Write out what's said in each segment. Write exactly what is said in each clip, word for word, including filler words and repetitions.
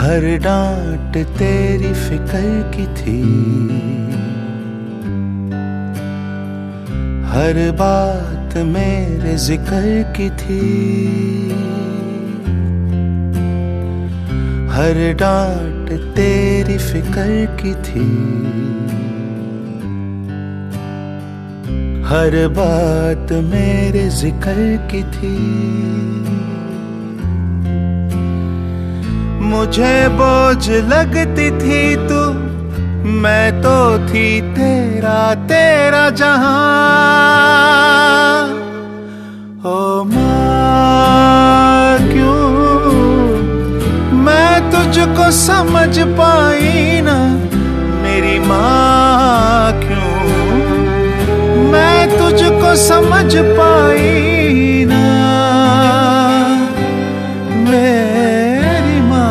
हर डांट तेरी फिक्र की थी, हर बात मेरे जिक्र की थी, हर डांट तेरी फिक्र की थी, हर बात मेरे जिक्र की थी। मुझे बोझ लगती थी तू, मैं तो थी तेरा तेरा जहां। ओ माँ क्यों मैं तुझको समझ पाई ना, मेरी माँ क्यों मैं तुझको समझ पाई ना, मेरी माँ।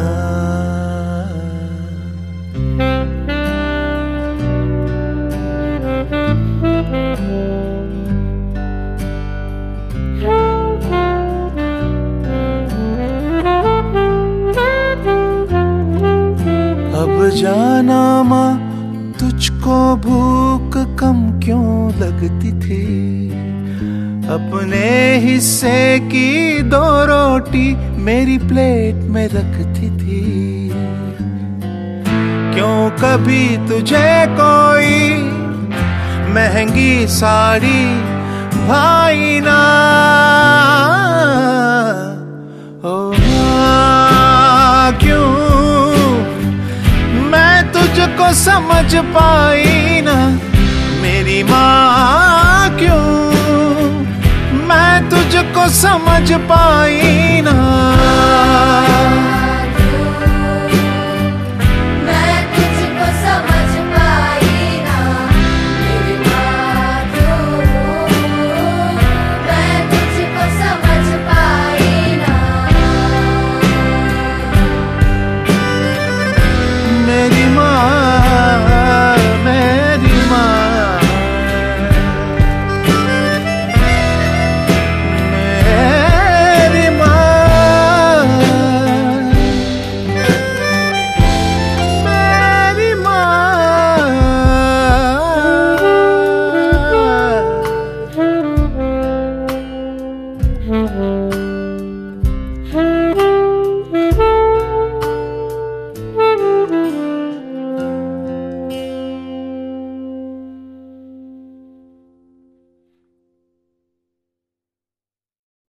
अब जाना माँ तुझको भूख कम क्यों लगती थी, अपने हिस्से की दो रोटी मेरी प्लेट में रखती थी। क्यों कभी तुझे कोई महंगी साड़ी भाई ना, ओ माँ क्यों मैं तुझको समझ पाई ना, मेरी माँ क्यों मैं तुझको समझ पाई ना।